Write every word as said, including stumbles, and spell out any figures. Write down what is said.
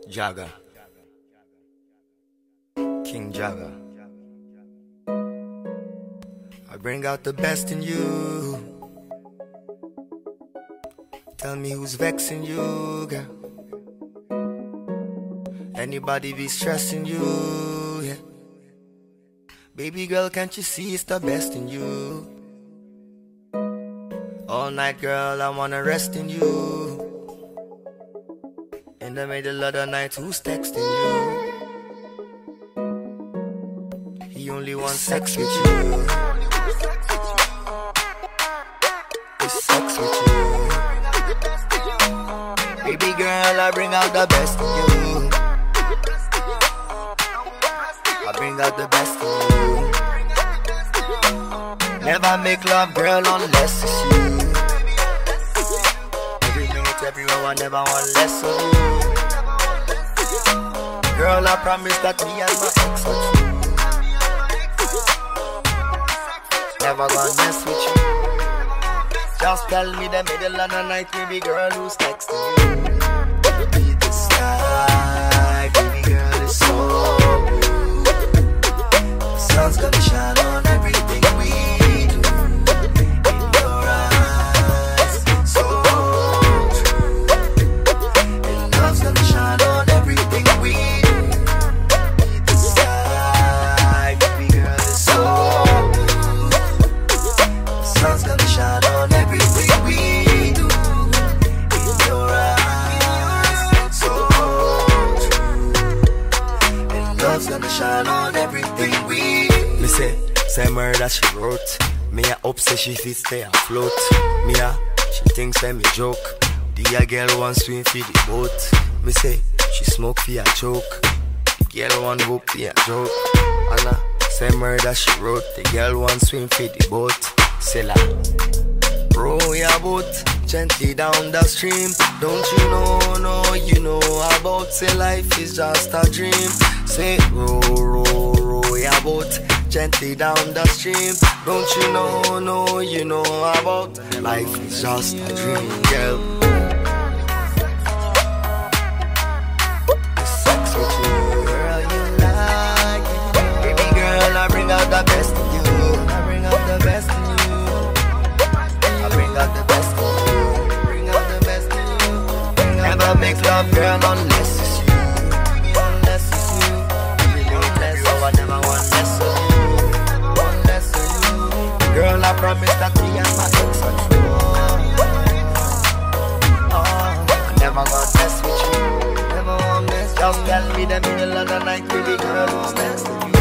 Jagger, King Jagger. I bring out the best in you. Tell me who's vexing you, girl. Anybody be stressing you, yeah. Baby girl, can't you see it's the best in you? All night, girl, I wanna rest in you. In the middle of the night, who's texting you? He only wants sex with you. It's sex with you. Baby girl, I bring out the best in you. I bring out the best in you. Never make love, girl, unless it's you. Every minute, every hour, I never want less of you. Girl, I promise that me and my ex are true. Never gonna mess with you. Just tell me the middle of the night, baby girl, who's texting you? Be the sky, baby girl, it's so blue. The sun's gonna shine on everything we do. In your eyes, so true. And love's gonna shine on everything we do. Be the sky, baby girl, it's so blue. The sun's gonna shine on everything we do. In your eyes, so true. And love's gonna shine on everything we do. Me say, say murder she wrote. Me a hope say she fit stay afloat. Me a, she thinks say me joke. The a girl want swim for the boat. Me say, she smoke for a joke. The girl want hope for a joke. And a, say murder she wrote. The girl want swim for the boat. Say la, row your boat gently down the stream. Don't you know, no, you know about. Say life is just a dream. Say row, row, row your boat gently down the stream. Don't you know, no, you know about. Life is just a dream, girl. The sex with you, girl, you like it. Baby girl, I bring out the best in you. I bring out the best in you. I bring out the best in you. Bring out the best in you. Never make love, girl, unless it's you. Unless it's you. Unless, so I never want less of you. Unless it's you. Girl, I promise that me and my ex are true. Oh, I never gonna mess with you. Never want mess. Just tell me the middle of the night, baby girl, who's next to you?